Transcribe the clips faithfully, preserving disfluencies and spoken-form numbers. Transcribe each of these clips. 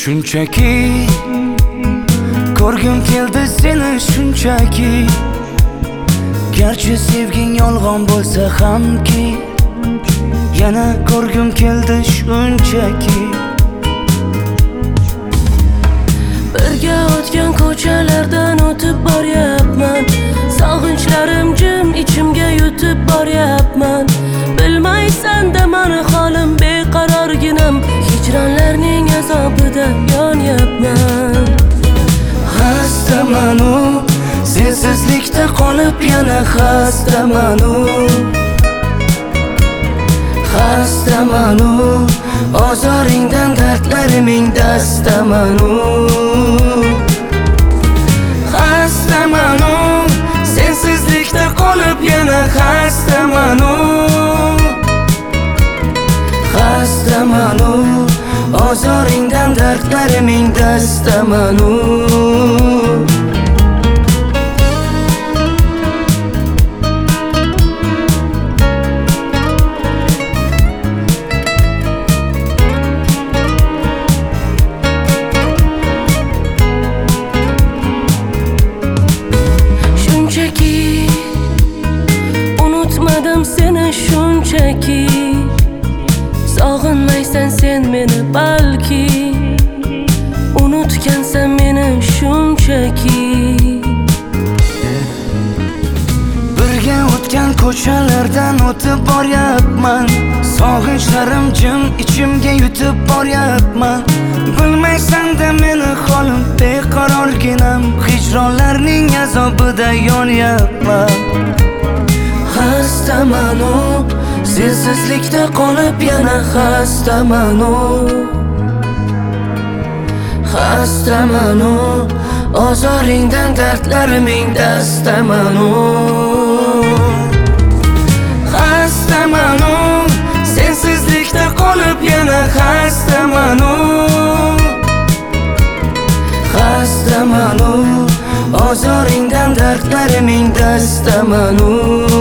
Shunchaki ko'rgim keldi seni shunchaki. Garchi sevging yolg'on bo'lsa hamki, yana ko'rgim keldi shunchaki. Birga o'tgan ko'chalardan o'tib boryapman. Sog'inchlarim jim ichimga yutib boryapman. Bilmaysan-da mani holim beqarorginam, hijronlarning azobida yonyapman. Xastaman u sensizlikda qolib yana xastaman u. Xastaman u ozoringdan dardlariming dastaman u. Xastaman u sensizlikda qolib yana xastaman u. Xastaman u ozoringdan dardlariming dastaman u. Unutmadim seni shunchaki. Sog'inmaysan sen meni balki, unutgansan meni shunchaki. Birga o'tgan ko'chalardan o'tib boryapman. Sog'inchlarim jim ichimga yutib boryapman. Bilmaysan-da meni holim beqarorginam, hijronlarning azobida yonyapman. Xastaman u sensizlikda qolib yana xastaman u. Xastaman u ozoringdan dardlariming dastaman u. Xastaman u sensizlikda qolib yana xastaman u. Xastaman u ozoringdan dardlariming dastaman u.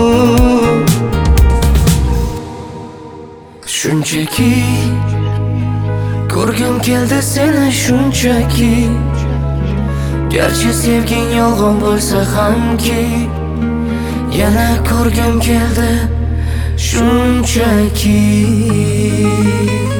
Shunchaki ko'rgim keldi seni shunchaki. Garchi sevging yolg'on bo'lsa hamki, yana ko'rgim keldi shunchaki.